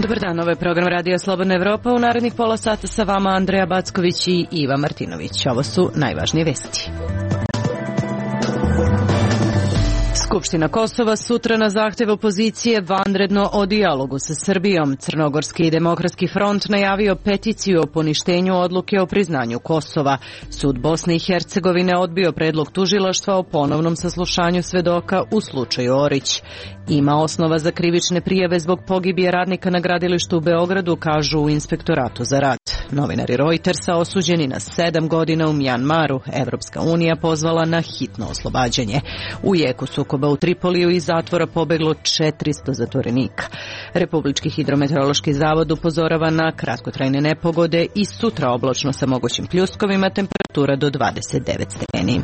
Dobar dan, ovo je program Radio Slobodna Evropa. U narednih pola sata sa vama Andreja Backović i Iva Martinović. Ovo su najvažnije vesti. Skupština Kosova sutra na zahtev opozicije vanredno o dijalogu sa Srbijom. Crnogorski demokratski front najavio peticiju o poništenju odluke o priznanju Kosova. Sud Bosne i Hercegovine odbio predlog tužilaštva o ponovnom saslušanju svedoka u slučaju Orić. Ima osnova za krivične prijave zbog pogibije radnika na gradilištu u Beogradu, kažu u Inspektoratu za rad. Novinari Reutersa osuđeni na 7 godina u Mjanmaru. Evropska unija pozvala na hitno oslobađanje. U jeku sukoba u Tripoliju iz zatvora pobeglo 400 zatvorenika. Republički hidrometeorološki zavod upozorava na kratkotrajne nepogode i sutra oblačno sa mogućim pljuskovima, temperatura do 29 stepeni.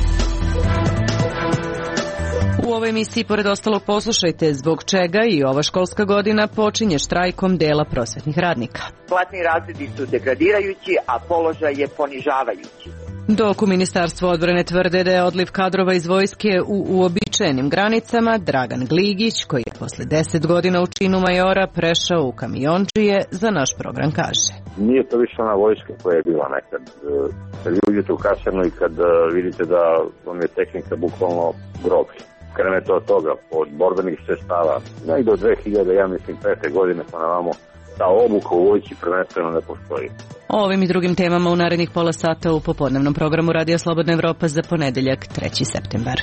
U ovoj emisiji, pored ostalog, poslušajte zbog čega i ova školska godina počinje štrajkom dela prosvetnih radnika. Platni razredi su degradirajući, a položaj je ponižavajući. Dok u Ministarstvu odbrane tvrde da je odliv kadrova iz vojske u uobičajenim granicama, Dragan Gligić, koji je posle 10 godina u činu majora prešao u kamiondžije, za naš program kaže: Nije to više ona vojska koja je bila nekad. Kad uđete u kasarnu i kad vidite da vam je tehnika bukvalno groblje. Krenete od toga, od borbenih sredstava, negdje do 2005. godine pa na vamo, ta obuka u vojci prvenstveno ne postoji. O ovim i drugim temama u narednih pola sata u popodnevnom programu Radio Slobodna Evropa za ponedeljak 3. septembar.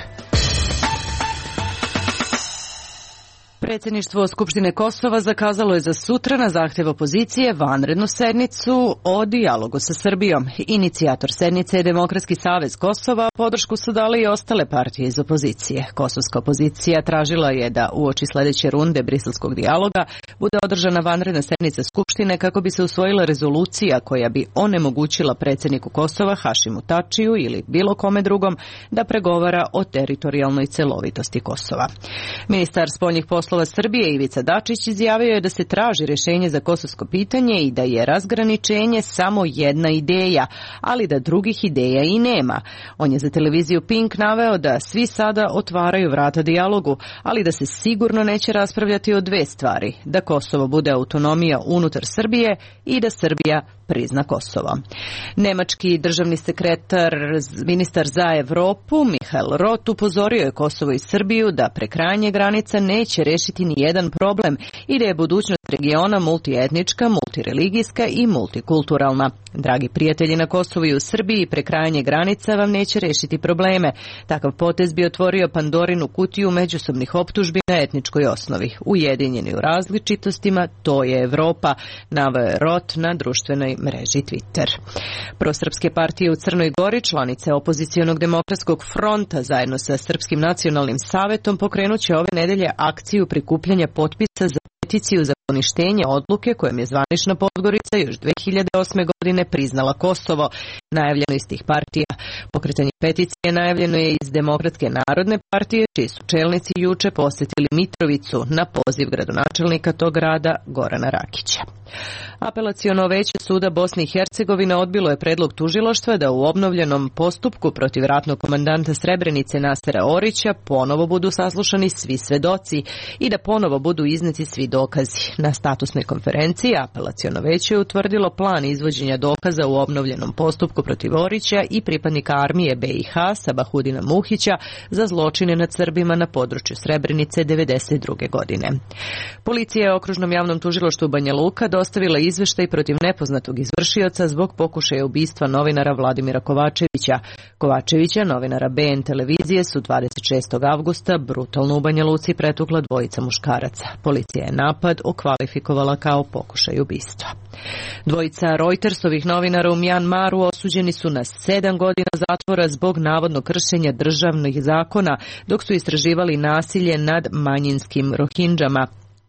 Predsjedništvo Skupštine Kosova zakazalo je za sutra na zahtjev opozicije vanrednu sednicu o dijalogu sa Srbijom. Inicijator sednice je Demokratski savez Kosova, podršku su dali i ostale partije iz opozicije. Kosovska opozicija tražila je da uoči sljedeće runde briselskog dijaloga bude održana vanredna sednica Skupštine kako bi se usvojila rezolucija koja bi onemogućila predsjedniku Kosova Hašimu Tačiju ili bilo kome drugom da pregovara o teritorijalnoj celovitosti Kosova. Ministar spoljnih poslova Srbije Ivica Dačić izjavio je da se traži rješenje za kosovsko pitanje i da je razgraničenje samo jedna ideja, ali da drugih ideja i nema. On je za televiziju Pink naveo da svi sada otvaraju vrata dijalogu, ali da se sigurno neće raspravljati o dve stvari: da Kosovo bude autonomija unutar Srbije i da Srbija prizna Kosovo. Nemački državni sekretar, ministar za Evropu Michael Roth upozorio je Kosovo i Srbiju da prekrajanje granica neće rešiti ni jedan problem i da je budućnost regiona multietnička, multireligijska i multikulturalna. Dragi prijatelji, na Kosovu i u Srbiji prekrajanje granica vam neće rešiti probleme. Takav potez bi otvorio Pandorinu kutiju međusobnih optužbi na etničkoj osnovi. Ujedinjeni u različitostima, to je Evropa, naveo je Roth na društvenoj mreži Twitter. Prosrpske partije u Crnoj Gori, članice opozicionog demokratskog fronta zajedno sa Srpskim nacionalnim savetom pokrenut će ove nedelje akciju prikupljanja potpisa za peticiju za poništenje odluke kojom je zvanična Podgorica još 2008. godine priznala Kosovo, najavljeno iz tih partija. Pokretanje peticije najavljeno je iz Demokratske narodne partije, čiji su čelnici juče posjetili Mitrovicu na poziv gradonačelnika tog grada Gorana Rakića. Apelaciono veće suda Bosne i Hercegovine odbilo je predlog tužilaštva da u obnovljenom postupku protiv ratnog komandanta Srebrenice Nasera Orića ponovo budu saslušani svi svedoci i da ponovo budu izneti svi dokazi. Na statusnoj konferenciji apelaciono veće je utvrdilo plan izvođenja dokaza u obnovljenom postupku protiv Orića i pripadnika armije BiH Sabahudina Muhića za zločine nad Srbima na području Srebrenice 1992. godine. Policija je okružnom javnom tužilaštvu Banja Luka dostavila izveštaj protiv nepoznatog izvršioca zbog pokušaja ubistva novinara Vladimira Kovačevića. Kovačevića, novinara BN televizije, su 26. avgusta brutalno u Banja Luci pretukla dvojica muškaraca. Policija je napad okvalifikovala kao pokušaj ubistva. Dvojica Reutersovih novinara u Mjanmaru osuđeni su na 7 godina zatvora zbog navodnog kršenja državnih zakona dok su istraživali nasilje nad manjinskim Rohinđama.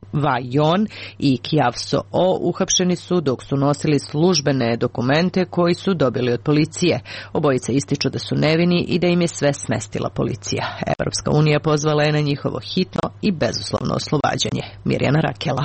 Vajon i Kjavso O uhapšeni su dok su nosili službene dokumente koji su dobili od policije. Obojica ističu da su nevini i da im je sve smestila policija. Evropska unija pozvala je na njihovo hitno i bezuslovno oslobađanje. Mirjana Rakela.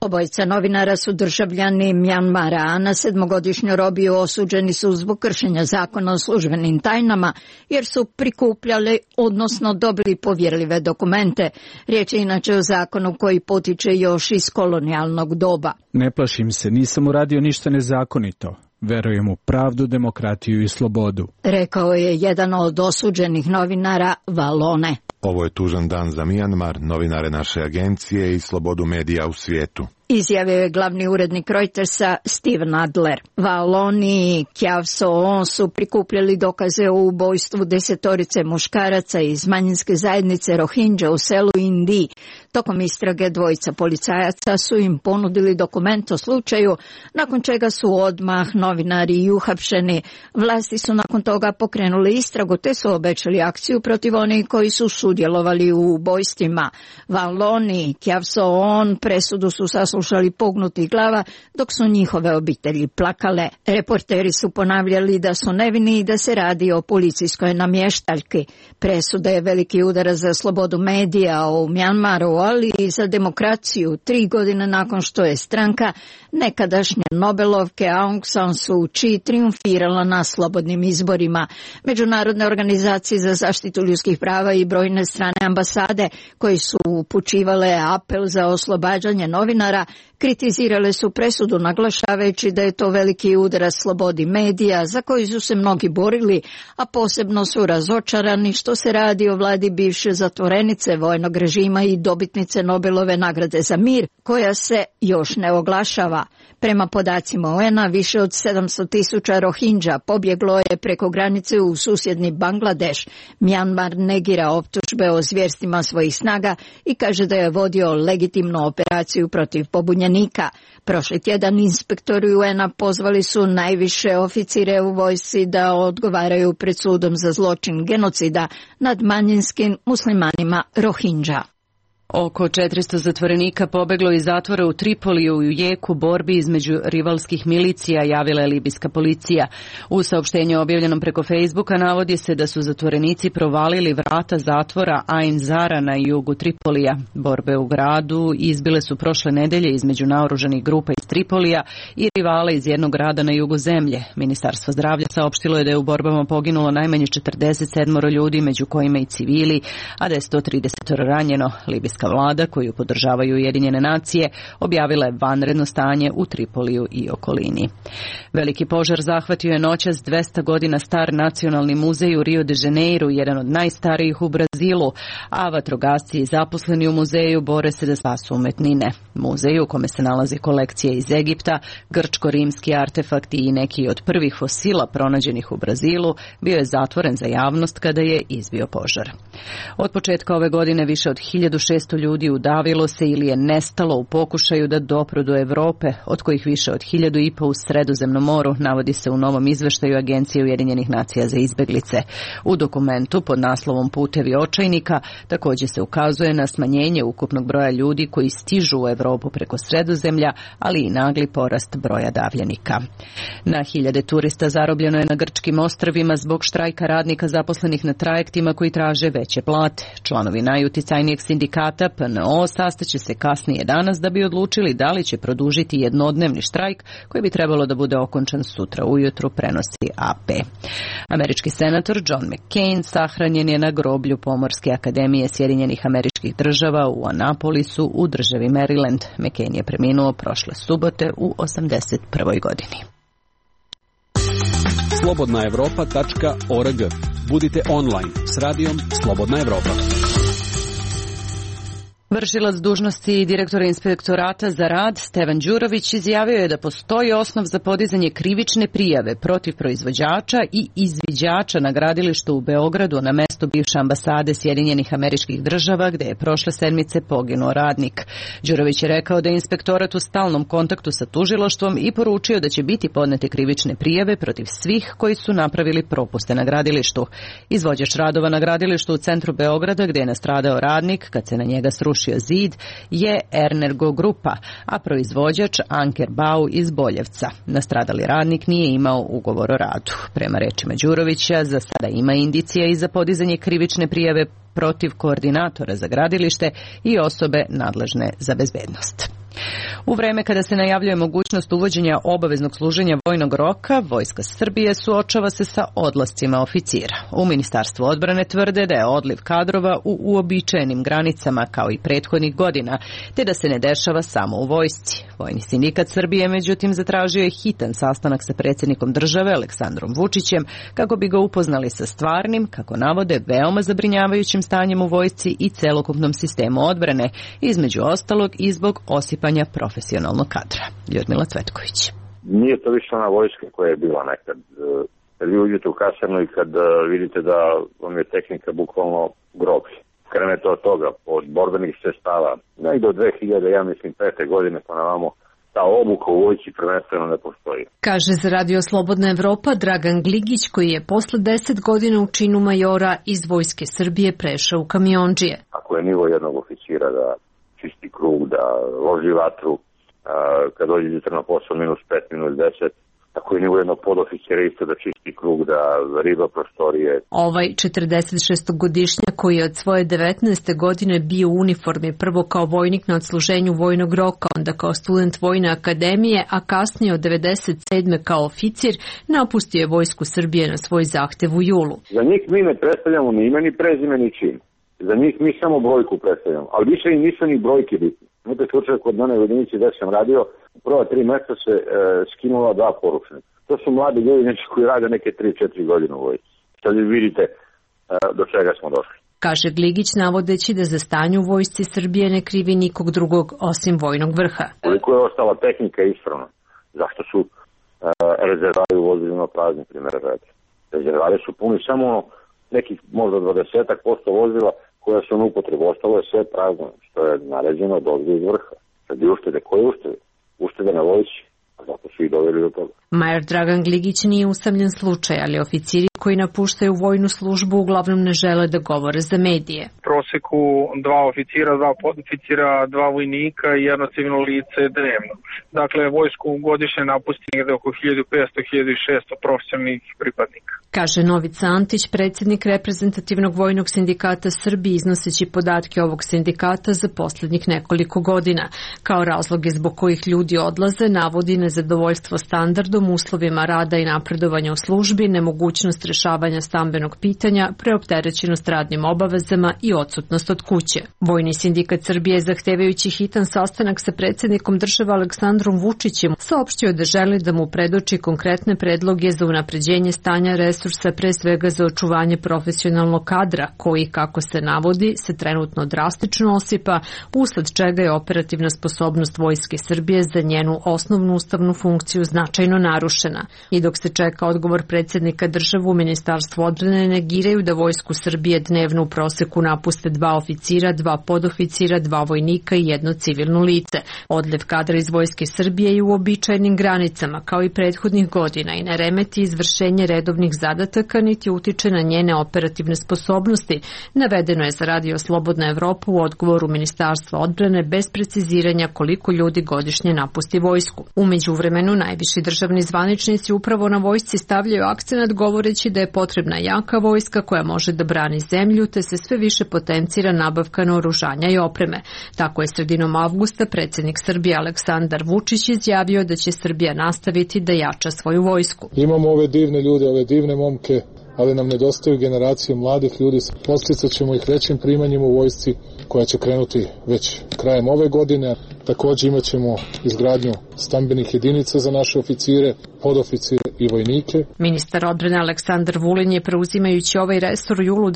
Obojica novinara su državljani Mjanmara, a na 7-godišnju robiju osuđeni su zbog kršenja zakona o službenim tajnama, jer su prikupljali, odnosno dobili povjerljive dokumente. Riječ je inače o zakonu koji potiče još iz kolonijalnog doba. Ne plašim se, nisam uradio ništa nezakonito. Verujem u pravdu, demokratiju i slobodu, rekao je jedan od osuđenih novinara Valone. Ovo je tužan dan za Mjanmar, novinare naše agencije i slobodu medija u svijetu, izjavio je glavni urednik Reutersa Steven Adler. Valoni i Kyaw Soon su prikupljali dokaze o ubojstvu 10 muškaraca iz manjinske zajednice Rohingya u selu Indi. Tokom istrage dvojica policajaca su im ponudili dokument o slučaju, nakon čega su odmah novinari i uhapšeni. Vlasti su nakon toga pokrenuli istragu te su obećali akciju protiv onih koji su sudjelovali u ubojstvima. Valoni i Kyaw Soon presudu su saslušali pognutih glava dok su njihove obitelji plakale. Reporteri su ponavljali da su nevini i da se radi o policijskoj namještaljki. Presuda je veliki udarac za slobodu medija u Mjanmaru, ali i za demokraciju 3 godine nakon što je stranka nekadašnje Nobelovke Aung San Suu Kyi triumfirala na slobodnim izborima. Međunarodne organizacije za zaštitu ljudskih prava i brojne strane ambasade koji su upućivale apel za oslobađanje novinara kritizirale su presudu naglašavajući da je to veliki udarac slobodi medija za koji su se mnogi borili, a posebno su razočarani što se radi o vladi bivše zatvorenice vojnog režima i dobitnice Nobelove nagrade za mir, koja se još ne oglašava. Prema podacima UN-a, više od 700.000 Rohingya pobjeglo je preko granice u susjedni Bangladeš. Mjanmar negira optužbe o zvjerstvima svojih snaga i kaže da je vodio legitimnu operaciju protiv pobunjenika. Prošli tjedan inspektori UN-a pozvali su najviše oficire u vojsci da odgovaraju pred sudom za zločin genocida nad manjinskim muslimanima Rohingya. Oko 400 zatvorenika pobeglo iz zatvora u Tripoliju u jeku borbi između rivalskih milicija, javila je libijska policija. U saopštenju objavljenom preko Facebooka navodi se da su zatvorenici provalili vrata zatvora Ain Zara na jugu Tripolija. Borbe u gradu izbile su prošle nedelje između naoružanih grupa iz Tripolija i rivala iz jednog grada na jugu zemlje. Ministarstvo zdravlja saopštilo je da je u borbama poginulo najmanje 47 ljudi, među kojima i civili, a da je 130 ranjeno. Libijska vlada, koju podržavaju Ujedinjene nacije, objavila je vanredno stanje u Tripoliju i okolini. Veliki požar zahvatio je noćas 200 godina star nacionalni muzej u Rio de Janeiro, jedan od najstarijih u Brazilu, a vatrogasci i zaposleni u muzeju bore se da spasu umetnine. Muzej, u kome se nalaze kolekcije iz Egipta, grčko-rimski artefakti i neki od prvih fosila pronađenih u Brazilu, bio je zatvoren za javnost kada je izbio požar. Od početka ove godine više od 1600 ljudi udavilo se ili je nestalo u pokušaju da dopru do Europe, od kojih više od 1500 u Sredozemnom moru, navodi se u novom izveštaju Agencije Ujedinjenih nacija za izbeglice. U dokumentu pod naslovom Putevi očajnika također se ukazuje na smanjenje ukupnog broja ljudi koji stižu u Europu preko Sredozemlja, ali i nagli porast broja davljenika. Na hiljade turista zarobljeno je na grčkim ostrvima zbog štrajka radnika zaposlenih na trajektima koji traže veće plate. Članovi najuticajnijeg sindikata PNO sastaće se kasnije danas da bi odlučili da li će produžiti jednodnevni štrajk koji bi trebalo da bude okončan sutra ujutru, prenosi AP. Američki senator John McCain sahranjen je na groblju Pomorske akademije Sjedinjenih Američkih Država u Annapolisu u državi Maryland. McCain je preminuo prošle subote u 81. godini. slobodnaevropa.org. Budite online s radijom Slobodna Evropa. Vršilac dužnosti direktora inspektorata za rad Stevan Đurović izjavio je da postoji osnov za podizanje krivične prijave protiv proizvođača i izviđača na gradilištu u Beogradu na mestu bivše ambasade Sjedinjenih Američkih Država gde je prošle sedmice poginuo radnik. Đurović je rekao da je inspektorat u stalnom kontaktu sa tužilaštvom i poručio da će biti podnete krivične prijave protiv svih koji su napravili propuste na gradilištu. Izvođač radova na gradilištu u centru Beograda gde je nastradao radnik kad se na njega srušio zid je Ernergo grupa, a proizvođač Anker Bau iz Boljevca. Nastradali radnik nije imao ugovor o radu. Prema rečima Đurovića, za sada ima indicija i za podizanje krivične prijave protiv koordinatora za gradilište i osobe nadležne za bezbednost. U vreme kada se najavljuje mogućnost uvođenja obaveznog služenja vojnog roka, Vojska Srbije suočava se sa odlascima oficira. U Ministarstvu odbrane tvrde da je odliv kadrova u uobičajenim granicama kao i prethodnih godina, te da se ne dešava samo u vojsci. Vojni sindikat Srbije, međutim, zatražio je hitan sastanak sa predsjednikom države Aleksandrom Vučićem kako bi ga upoznali sa stvarnim, kako navode, veoma zabrinjavajućim stanjem u vojsci i celokupnom sistemu odbrane, između ostalog i zbog osipanja profesionalnog kadra. Ljudmila Cvetković. Nije to više ona vojska koja je bila nekad. Kad vi uđete u kasarnu i kad vidite da vam je tehnika bukvalno groblje. Krenete od toga, od borbenih sredstava, negdje od 2005. godine pa na vamo, ta obuka u vojsci prvenstveno ne postoji. Kaže za Radio Slobodna Evropa Dragan Gligić, koji je posle 10 godina u činu majora iz Vojske Srbije prešao u kamiondžije. Ako je nivo jednog oficira da čisti krug, da loži vatru, kad dođe jutra na posao -5, -10, tako je nivo jednog podoficira isto da čisti krug, da riba prostorije. Ovaj 46-godišnjak koji je od svoje 19. godine bio u uniformi, prvo kao vojnik na odsluženju vojnog roka, onda kao student Vojne akademije, a kasnije od 97. kao oficir, napustio je Vojsku Srbije na svoj zahtev u julu. Za njih mi ne predstavljamo ni ime, ni prezime, ni čin. Za njih mi samo brojku predstavljamo, ali više i nisu ni brojke bitne. Imate slučaj kod mene u jedinici gde sam radio, u prva 3 mjeseca se skinula 2 poručnika. To su mladi ljudi koji rade neke 3-4 godine u vojsci. Sad vidite do čega smo došli. Kaže Gligić, navodeći da za stanje u Vojsci Srbije ne krivi nikog drugog osim vojnog vrha. Koliko je ostala tehnika ispravna? Zašto su rezervari u vozilima prazni, primjer radi? Rezervari su puni samo nekih možda 20% vozila koja su na upotrebu, ostalo je sve prazno, što je naređeno od ovdje iz vrha. Sad je uštede, koje uštede? Uštede na vojsci, a zato su i doveli do toga. Majer Dragan Gligić nije usamljen slučaj, ali oficiri koji napuštaju vojnu službu uglavnom ne žele da govore za medije. Proseku 2 oficira, 2 podoficira, 2 vojnika i 1 civilno lice dnevno. Dakle, vojsku godišnje napusti negde oko 1500-1600 profesionalnih pripadnika. Kaže Novica Antić, predsjednik reprezentativnog vojnog sindikata Srbije, iznoseći podatke ovog sindikata za posljednjih nekoliko godina. Kao razloge zbog kojih ljudi odlaze navodi nezadovoljstvo standardom, uslovima rada i napredovanja u službi, nemogućnost rešavanja stambenog pitanja, preopterećenost radnim obavezama i odsutnost od kuće. Vojni sindikat Srbije, zahtevajući hitan sastanak sa predsjednikom države Aleksandrom Vučićem, saopštio da želi da mu predoči konkretne predloge za unapređenje stanja resursa, pre svega za očuvanje profesionalnog kadra, koji, kako se navodi, se trenutno drastično osipa, usled čega je operativna sposobnost Vojske Srbije za njenu osnovnu ustavnu funkciju značajno narušena. I dok se čeka odgovor predsjednika države, u Ministarstvu odbrane negiraju da Vojsku Srbije dnevno u proseku napuste 2 oficira, 2 podoficira, 2 vojnika i 1 civilno lice. Odliv kadra iz Vojske Srbije je u uobičajenim granicama, kao i prethodnih godina, i ne remeti izvršenje redovnih zadataka, niti utiče na njene operativne sposobnosti, navedeno je za Radio Slobodna Evropa u odgovoru Ministarstva odbrane bez preciziranja koliko ljudi godišnje napusti vojsku. U međuvremenu najviši državni zvaničnici upravo na vojsci stavljaju akcenat govoreći da je potrebna jaka vojska koja može da brani zemlju, te se sve više potencira nabavka naoružanja i opreme. Tako je sredinom avgusta predsjednik Srbije Aleksandar Vučić izjavio da će Srbija nastaviti da jača svoju vojsku. Imamo ove divne ljude, ove divne momke, ali nam nedostaju generacije mladih ljudi. Podsticat ćemo ih većim primanjima u vojsci, koja će krenuti već krajem ove godine. Također imat ćemo izgradnju stambenih jedinica za naše oficire, podoficire i vojnike. Ministar odbrane Aleksandar Vulin je, preuzimajući ovaj resor u julu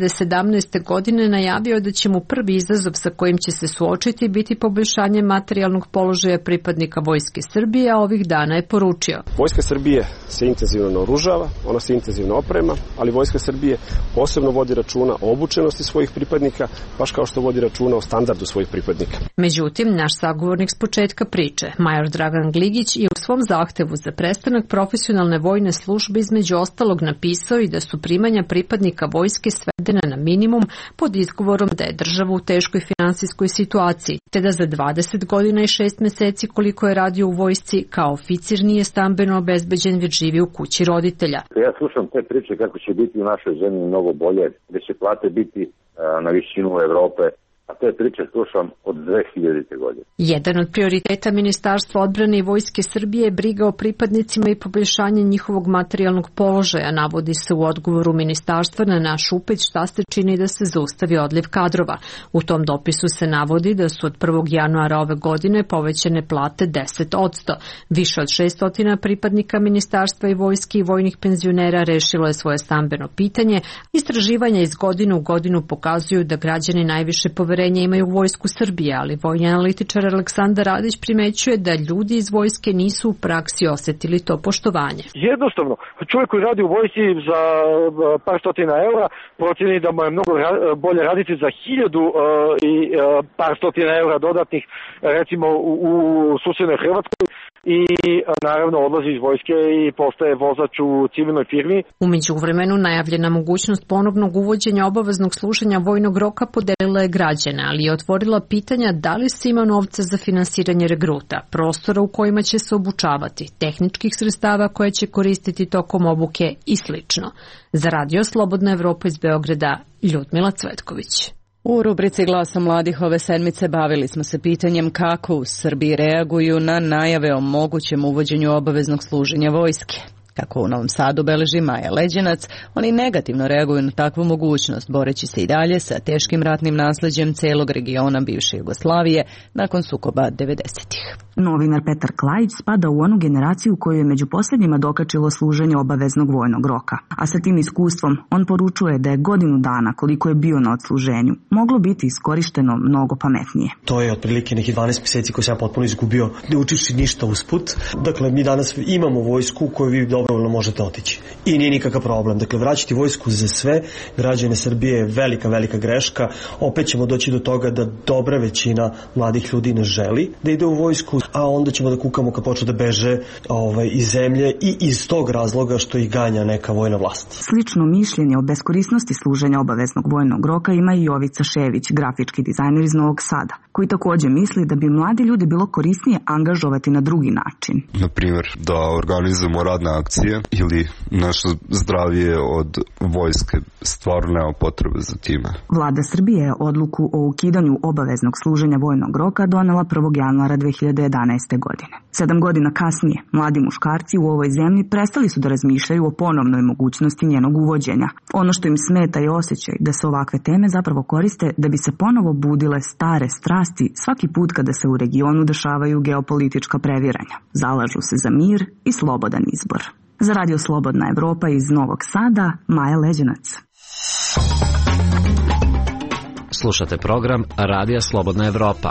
2017. godine, najavio da će mu prvi izazov sa kojim će se suočiti biti poboljšanje materijalnog položaja pripadnika Vojske Srbije, a ovih dana je poručio. Vojska Srbije se intenzivno naoružava, ona se intenzivno oprema, ali Vojska Srbije posebno vodi računa o obučenosti svojih pripadnika, baš kao što vodi računa o standardu svojih pripadnika. Međutim, naš sagovornik s početka priče, major Dragan Gligić, je u svom zahtevu za prestanak profesionalne vojne službe između ostalog napisao i da su primanja pripadnika vojske svedena na minimum pod izgovorom da je država u teškoj finansijskoj situaciji, te da za 20 godina i 6 meseci koliko je radio u vojsci kao oficir nije stambeno obezbeđen, već živi u kući roditelja. Ja slušam te priče kako će biti u našoj zemlji mnogo bolje, gde će plate biti na visinu Evrope, A te priče slušam od 2000. godine. Jedan od prioriteta Ministarstva odbrane i Vojske Srbije je briga o pripadnicima i poboljšanje njihovog materijalnog položaja, navodi se u odgovoru Ministarstva na naš upit šta se čini da se zaustavi odliv kadrova. U tom dopisu se navodi da su od 1. januara ove godine povećane plate 10%. Više od 600 pripadnika Ministarstva i Vojske i vojnih penzionera rešilo je svoje stambeno pitanje. Istraživanja iz godine u godinu pokazuju da građani najviše poverenja imaju u Vojsku Srbije, ali vojni analitičar Aleksandar Radić primećuje da ljudi iz Vojske nisu u praksi osetili to poštovanje. Jednostavno, čovjek koji radi u Vojsci za par stotina eura proceni da mu je mnogo bolje raditi za 1000 i par stotina eura dodatnih, recimo u susednoj Hrvatskoj, i naravno odlazi iz Vojske i postaje vozač u civilnoj firmi. U međuvremenu najavljena mogućnost ponovnog uvođenja obaveznog služenja vojnog roka podelila je građane, ali je otvorila pitanja da li se ima novca za finansiranje regruta, prostora u kojima će se obučavati, tehničkih sredstava koje će koristiti tokom obuke i slično. Za Radio Slobodna Evropa iz Beograda, Ljudmila Cvetković. U rubrici Glasa mladih ove sedmice bavili smo se pitanjem kako u Srbiji reaguju na najave o mogućem uvođenju obaveznog služenja vojske. Kako u Novom Sadu beleži Maja Leđenac, oni negativno reaguju na takvu mogućnost, boreći se i dalje sa teškim ratnim nasleđem celog regiona bivše Jugoslavije nakon sukoba 90-ih. Novinar Petar Klajić spada u onu generaciju koju je među posljednjima dokačilo služenje obaveznog vojnog roka. A sa tim iskustvom on poručuje da je godinu dana koliko je bio na odsluženju moglo biti iskorišteno mnogo pametnije. To je otprilike neki 12 mjeseci koji sam ja potpuno izgubio, ne učivši ništa usput. Dakle, mi danas imamo vojsku u koju vi dobrovoljno možete otići. I nije nikakav problem. Dakle, vraćati vojsku za sve građane Srbije je velika greška. Opet ćemo doći do toga da dobra većina mladih ljudi ne želi da ide u vojsku, a onda ćemo da kukamo kad počnu da beže iz zemlje i iz tog razloga što ih ganja neka vojna vlast. Slično mišljenje o beskorisnosti služenja obaveznog vojnog roka ima i Jovica Šević, grafički dizajner iz Novog Sada, koji također misli da bi mladi ljudi bilo korisnije angažovati na drugi način. Na primjer, da organizujemo radne akcije ili naše zdravlje od vojske, stvarno nema potrebe za time. Vlada Srbije je odluku o ukidanju obaveznog služenja vojnog roka donela 1. januara 2011. godine. 7 godina kasnije, mladi muškarci u ovoj zemlji prestali su da razmišljaju o ponovnoj mogućnosti njenog uvođenja. Ono što im smeta je osjećaj da se ovakve teme zapravo koriste da bi se ponovo budile stare strasti svaki put kada se u regionu dešavaju geopolitička previranja. Zalažu se za mir i slobodan izbor. Za Radio Slobodna Evropa iz Novog Sada, Maja Leđenac. Slušate program Radija Slobodna Evropa.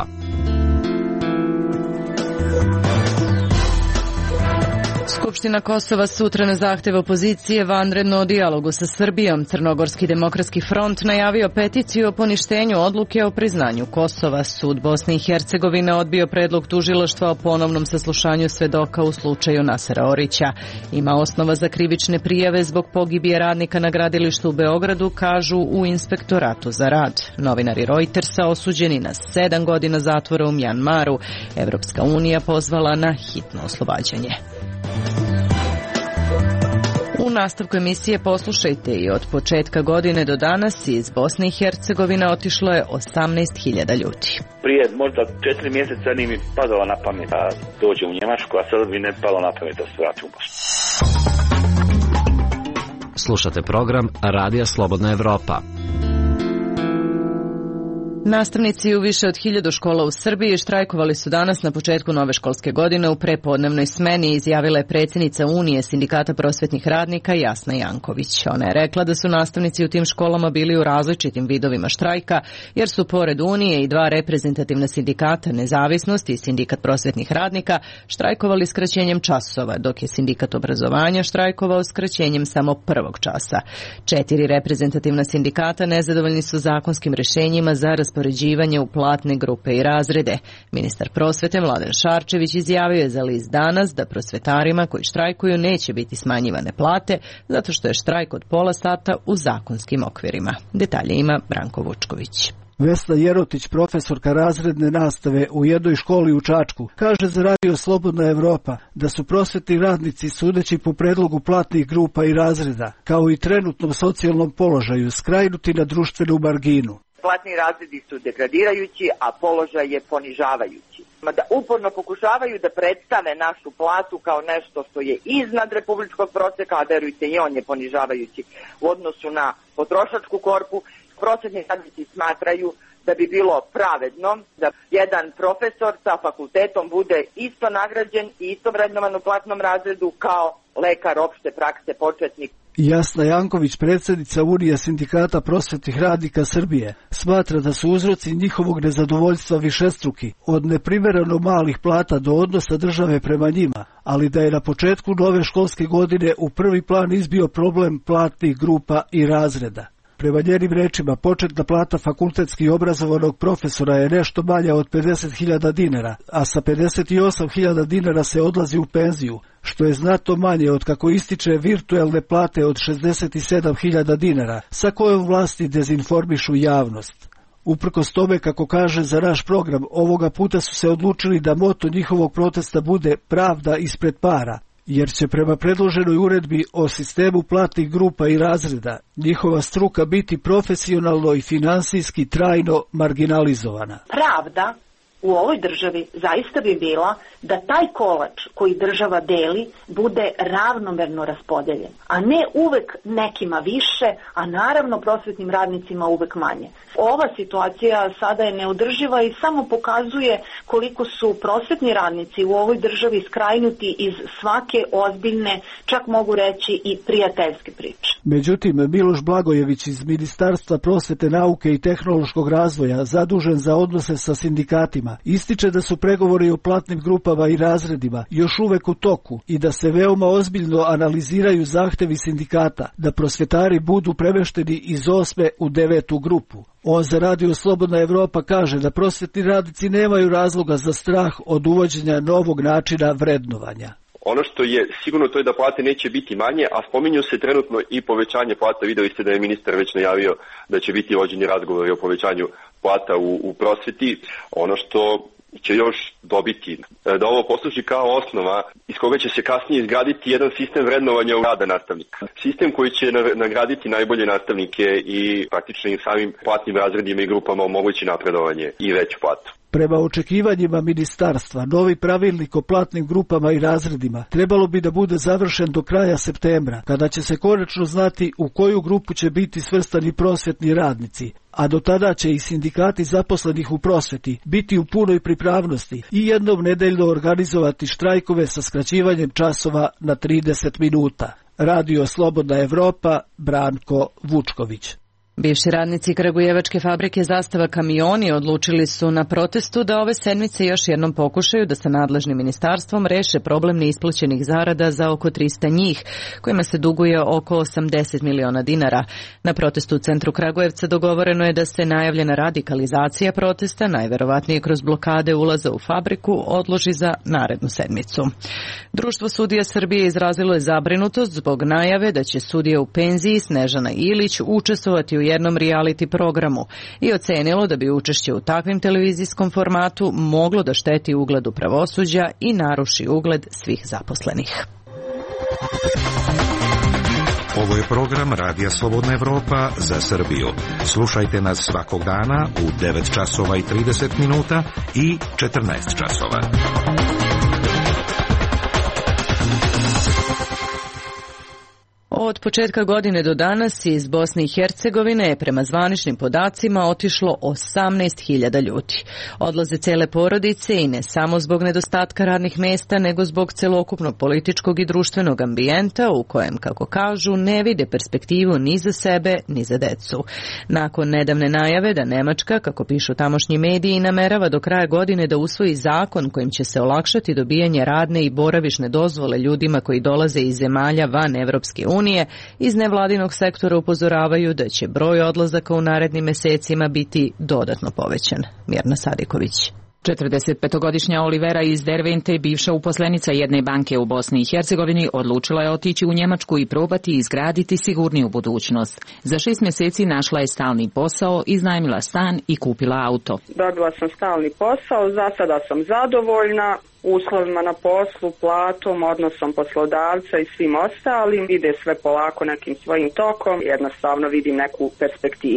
Skupština Kosova sutra na zahtev opozicije vanredno o dijalogu sa Srbijom. Crnogorski demokratski front najavio peticiju o poništenju odluke o priznanju Kosova. Sud Bosne i Hercegovine odbio predlog tužilaštva o ponovnom saslušanju svedoka u slučaju Nasera Orića. Ima osnova za krivične prijave zbog pogibije radnika na gradilištu u Beogradu, kažu u Inspektoratu za rad. Novinari Reutersa osuđeni na 7 godina zatvora u Mjanmaru. Evropska unija pozvala na hitno oslobađanje. U nastavku emisije poslušajte i od početka godine do danas iz Bosne i Hercegovine otišlo je 18.000 ljudi. Prije možda 4 mjeseca nije mi padalo na pamet da dođe u Njemačku, a sada bi ne palo na pamet da se vrati u Bosnu. Slušate program Radija Slobodna Evropa. Nastavnici u više od 1000 škola u Srbiji štrajkovali su danas na početku nove školske godine u prepodnevnoj smeni, izjavila je predsjednica Unije sindikata prosvetnih radnika Jasna Janković. Ona je rekla da su nastavnici u tim školama bili u različitim vidovima štrajka, jer su pored Unije i 2 reprezentativna sindikata, Nezavisnost i Sindikat prosvetnih radnika, štrajkovali skraćenjem časova, dok je Sindikat obrazovanja štrajkovao skraćenjem samo 1. časa. 4 reprezentativna sindikata nezadovoljni su zakonskim rješenjima za raspoređivanje u platne grupe i razrede. Ministar prosvete Mladen Šarčević izjavio je za list Danas da prosvetarima koji štrajkuju neće biti smanjivane plate zato što je štrajk od pola sata u zakonskim okvirima. Detalje ima Branko Vučković. Vesna Jerotić, profesorka razredne nastave u jednoj školi u Čačku, kaže za Radio Slobodna Evropa da su prosvetni radnici, sudeći po predlogu platnih grupa i razreda, kao i trenutnom socijalnom položaju, skrajnuti na društvenu marginu. Platni razredi su degradirajući, a položaj je ponižavajući. Da uporno pokušavaju da predstave našu platu kao nešto što je iznad republičkog proseka, a verujte i on je ponižavajući u odnosu na potrošačku korpu. Prosvetni radnici smatraju da bi bilo pravedno da jedan profesor sa fakultetom bude isto nagrađen i isto vrednovan u platnom razredu kao lekar opšte prakse početnik. Jasna Janković, predsjednica Unije sindikata prosvetnih radnika Srbije, smatra da su uzroci njihovog nezadovoljstva višestruki, od neprimereno malih plata do odnosa države prema njima, ali da je na početku nove školske godine u prvi plan izbio problem platnih grupa i razreda. Prema njenim rečima, početna plata fakultetski obrazovanog profesora je nešto manja od 50.000 dinara, a sa 58.000 dinara se odlazi u penziju, što je znatno manje od, kako ističe, virtuelne plate od 67.000 dinara, sa kojom vlasti dezinformišu javnost. Uprkos tome, kako kaže za naš program, ovoga puta su se odlučili da moto njihovog protesta bude pravda ispred para, jer će prema predloženoj uredbi o sistemu platnih grupa i razreda njihova struka biti profesionalno i finansijski trajno marginalizovana. Pravda u ovoj državi zaista bi bila da taj kolač koji država deli bude ravnomerno raspodeljen, a ne uvek nekima više, a naravno prosvetnim radnicima uvek manje. Ova situacija sada je neodrživa i samo pokazuje koliko su prosvetni radnici u ovoj državi skrajnuti iz svake ozbiljne, čak mogu reći i prijateljske priče. Međutim, Miloš Blagojević iz Ministarstva prosvete, nauke i tehnološkog razvoja, zadužen za odnose sa sindikatima, ističe da su pregovori o platnim grupama i razredima još uvek u toku i da se veoma ozbiljno analiziraju zahtevi sindikata da prosvetari budu premešteni iz 8. u 9. grupu. On za Radio Slobodna Evropa kaže da prosvetni radnici nemaju razloga za strah od uvođenja novog načina vrednovanja. Ono što je sigurno to je da plate neće biti manje, a spominju se trenutno i povećanje plata. Videli ste da je ministar već najavio da će biti vođeni razgovori o povećanju plata u prosveti. Ono što će još dobiti, da ovo posluži kao osnova iz koga će se kasnije izgraditi jedan sistem vrednovanja rada nastavnika. Sistem koji će nagraditi najbolje nastavnike i praktično im samim platnim razredima i grupama omogući napredovanje i veću platu. Prema očekivanjima ministarstva, novi pravilnik o platnim grupama i razredima trebalo bi da bude završen do kraja septembra, kada će se konačno znati u koju grupu će biti svrstani prosvetni radnici, a do tada će i sindikati zaposlenih u prosveti biti u punoj pripravnosti i jednom nedeljno organizovati štrajkove sa skraćivanjem časova na 30 minuta. Radio Slobodna Evropa, Branko Vučković. Bivši radnici kragujevačke fabrike Zastava kamioni odlučili su na protestu da ove sedmice još jednom pokušaju da sa nadležnim ministarstvom reše problem neisplaćenih zarada za oko 300 njih, kojima se duguje oko 80 miliona dinara. Na protestu u centru Kragujevca dogovoreno je da se najavljena radikalizacija protesta, najverovatnije kroz blokade ulaza u fabriku, odloži za narednu sedmicu. Društvo sudija Srbije izrazilo je zabrinutost zbog najave da će sudija u penziji Snežana Ilić učestvovati u jednom reality programu i ocenilo da bi učešće u takvim televizijskom formatu moglo da šteti ugledu pravosuđa i naruši ugled svih zaposlenih. Ovo je program Radija Slobodna Evropa za Srbiju. Slušajte nas svakog dana u 9 časova i 30 minuta i 14 časova. Od početka godine do danas iz Bosne i Hercegovine je prema zvaničnim podacima otišlo 18.000 ljudi. Odlaze cele porodice i ne samo zbog nedostatka radnih mesta, nego zbog celokupnog političkog i društvenog ambijenta u kojem, kako kažu, ne vide perspektivu ni za sebe ni za decu. Nakon nedavne najave da Nemačka, kako pišu tamošnji mediji, namerava do kraja godine da usvoji zakon kojim će se olakšati dobijanje radne i boravišne dozvole ljudima koji dolaze iz zemalja van Evropske unije, iz nevladinog sektora upozoravaju da će broj odlazaka u narednim mesecima biti dodatno povećan. Mirna Sadiković. 45-godišnja Olivera iz Dervente, bivša uposlenica jedne banke u Bosni i Hercegovini, odlučila je otići u Njemačku i probati izgraditi sigurniju budućnost. Za 6 mjeseci našla je stalni posao, iznajmila stan i kupila auto. Dobila sam stalni posao, za sada sam zadovoljna uslovima na poslu, platom, odnosom poslodavca i svim ostalim. Ide sve polako nekim svojim tokom, jednostavno vidim neku perspektivu.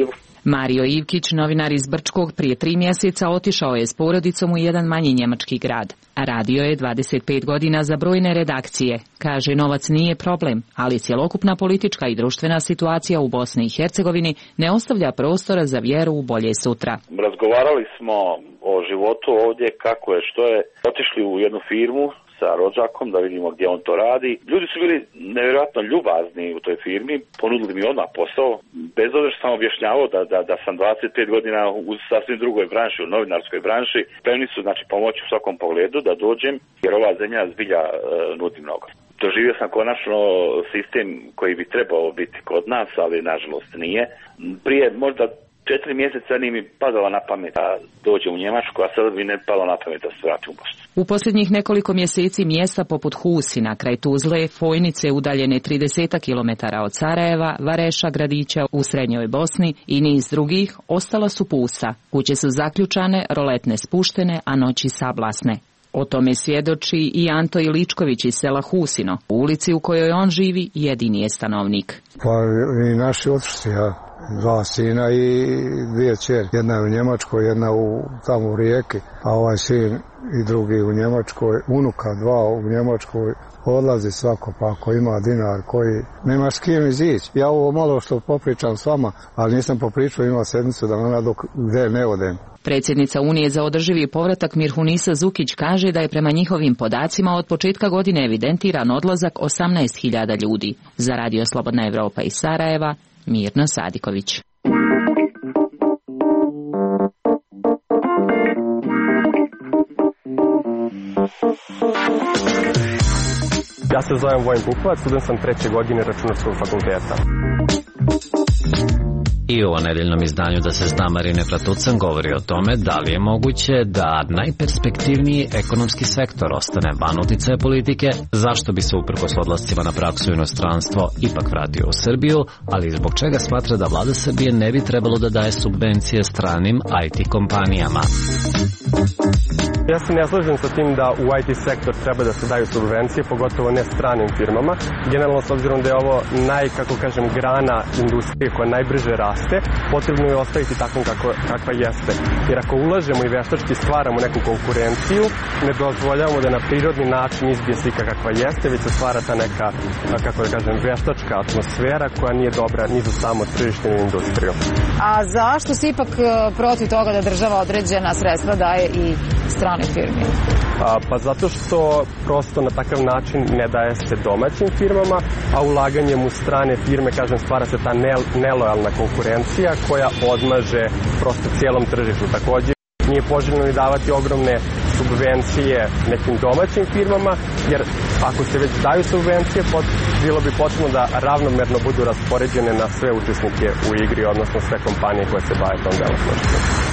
Mario Ivkić, novinar iz Brčkog, prije 3 mjeseca otišao je s porodicom u jedan manji njemački grad. Radio je 25 godina za brojne redakcije. Kaže, novac nije problem, ali cjelokupna politička i društvena situacija u Bosni i Hercegovini ne ostavlja prostora za vjeru u bolje sutra. Razgovarali smo o životu ovdje, kako je, što je. Otišli u jednu firmu sa rođakom da vidimo gdje on to radi. Ljudi su bili nevjerojatno ljubazni u toj firmi, ponudili mi odmah posao, bez obzira što sam objašnjavao da sam 25 godina u sasvim drugoj branši, u novinarskoj branši. Spremni su pomoći u svakom pogledu da dođem, jer ova zemlja zbilja nudi mnogo. Doživio sam konačno sistem koji bi trebao biti kod nas, ali nažalost nije. Prije možda 4 mjeseca nije mi padala na pamet da dođe u Njemačku, a sada bi ne palo na pamet da se vrati u Bosnu. U posljednjih nekoliko mjeseci mjesta poput Husina, kraj Tuzle, Fojnice udaljene 30 km od Sarajeva, Vareša, gradića u srednjoj Bosni i niz drugih ostala su pusta. Kuće su zaključane, roletne spuštene, a noći sablasne. O tome svjedoči i Anto Iličković iz sela Husino. U ulici u kojoj on živi jedini je stanovnik. Pa i naši otišli, 2 sina i 2 kćeri. Jedna je u Njemačkoj, jedna tamo u Rijeki, a ovaj sin i drugi u Njemačkoj, unuka 2 u Njemačkoj. Odlazi svako, pa ako ima dinar koji nema s kim izići. Ja ovo malo što popričam s vama, ali nisam popričao, ima sedmicu da ona dok gdje ne odem. Predsjednica Unije za održivi povratak Mirhunisa Zukić kaže da je prema njihovim podacima od početka godine evidentiran odlazak 18.000 ljudi. Za Radio Slobodna Evropa iz Sarajeva, Mirna Sadiković. Ja se zovem Vojin Pupovac, student sam 3. godine Računarskog fakulteta. I u nedeljnom izdanju Da se zna Marine Platucan govori o tome da li je moguće da najperspektivniji ekonomski sektor ostane van uticaja politike, zašto bi se uprkos odlascima na praksu u inostranstvo ipak vratio u Srbiju, ali zbog čega smatra da vlada Srbije ne bi trebalo da daje subvencije stranim IT kompanijama. Ja se ne slažem sa tim da u IT sektor treba da se daju subvencije, pogotovo ne stranim firmama. Generalno, s obzirom da je ovo grana industrije koja najbrže raste, potrebno je ostaviti takvom kakva jeste. Jer ako ulažemo i veštački stvaramo neku konkurenciju, ne dozvoljavamo da na prirodni način izbije slika kakva jeste, već se stvara ta neka, veštačka atmosfera koja nije dobra ni za samo tržište ni industriju. A zašto si ipak protiv toga da država određena sredstva daje i strane firme? Pa zato što prosto na takav način ne daje se domaćim firmama, a ulaganjem u strane firme, stvara se ta nelojalna konkurencija koja odmaže prosto cijelom tržištu. Također nije poželjno ni davati ogromne subvencije nekim domaćim firmama, jer ako se već daju subvencije, bilo bi potrebno da ravnomerno budu raspoređene na sve učesnike u igri, odnosno sve kompanije koje se bave tom delatnošću.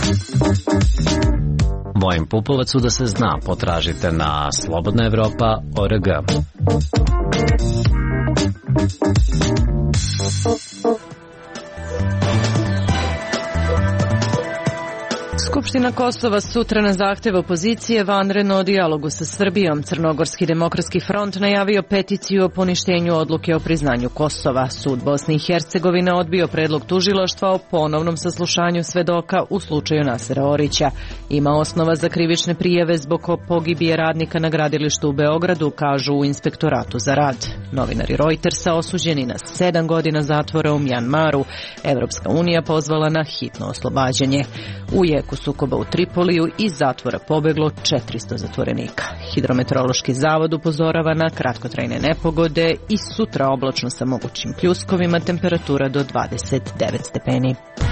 Vojin Pupovac Da se zna potražite na slobodnaevropa.org. Skupština Kosova sutra na zahtjev opozicije vanredno o dijalogu sa Srbijom. Crnogorski demokratski front najavio peticiju o poništenju odluke o priznanju Kosova. Sud Bosne i Hercegovine odbio predlog tužilaštva o ponovnom saslušanju svedoka u slučaju Nasera Orića. Ima osnova za krivične prijave zbog pogibije radnika na gradilištu u Beogradu, kažu u Inspektoratu za rad. Novinari Reutersa osuđeni na 7 godina zatvora u Mjanmaru. Evropska unija pozvala na hitno oslobađanje. U jeku sukoba u Tripoliju iz zatvora pobeglo 400 zatvorenika. Hidrometeorološki zavod upozorava na kratkotrajne nepogode i sutra oblačno sa mogućim pljuskovima, temperatura do 29 stepeni.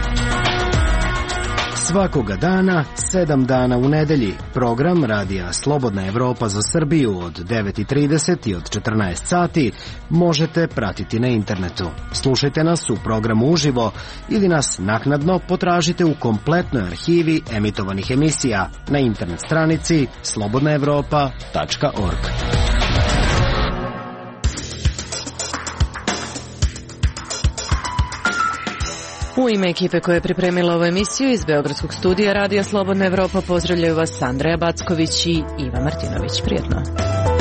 Svakoga dana, 7 dana u nedelji. Program Radija Slobodna Evropa za Srbiju od 9:30 i od 14 sati možete pratiti na internetu. Slušajte nas u programu uživo ili nas naknadno potražite u kompletnoj arhivi emitovanih emisija na internet stranici slobodnaevropa.org. U ime ekipe koja je pripremila ovu emisiju iz Beogradskog studija Radija Slobodna Evropa pozdravljaju vas Andreja Backović i Iva Martinović. Prijetno.